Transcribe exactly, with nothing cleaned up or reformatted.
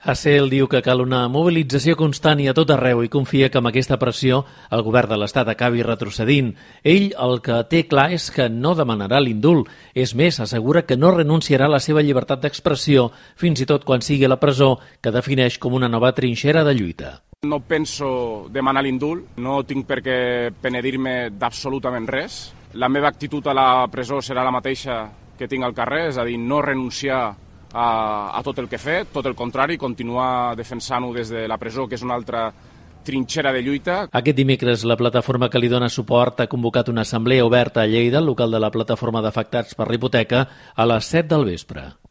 Hasél diu que cal una mobilització constant i a tot arreu i confia que amb aquesta pressió el govern de l'Estat acabi retrocedint. Ell el que té clar és que no demanarà l'indult. És més, assegura que no renunciarà a la seva llibertat d'expressió, fins i tot quan sigui a la presó, que defineix com una nova trinxera de lluita. No penso demanar l'indult, no tinc per què penedir-me d'absolutament res. La meva actitud a la presó serà la mateixa que tinc al carrer, és a dir, no renunciar a, a tot el que he fet, tot el contrari, continuar defensant-ho des de la presó, que és una altra trinxera de lluita. Aquest dimecres la plataforma que li dona suport ha convocat una assemblea oberta a Lleida, al local de la plataforma d'afectats per la hipoteca, a les set del vespre.